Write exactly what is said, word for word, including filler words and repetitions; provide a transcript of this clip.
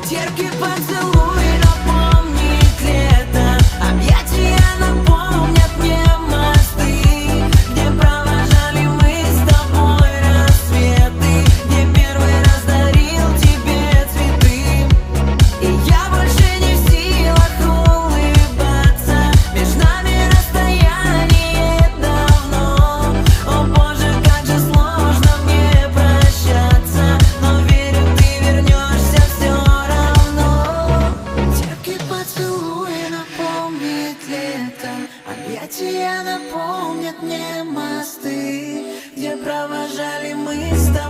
Терпкий поцелуй напомнит лето, объятия напомнят мне мосты, где провожали мы с тобой рассветы, где первый раз дарил тебе цветы. И я больше не в силах улыбаться, между нами расстояние давно. О боже, как же сложно мне прощаться, но верю, ты вернешься все равно. Терпкий поцелуй напомнит лето, объятия напомнят мне мосты, где провожали мы с тобой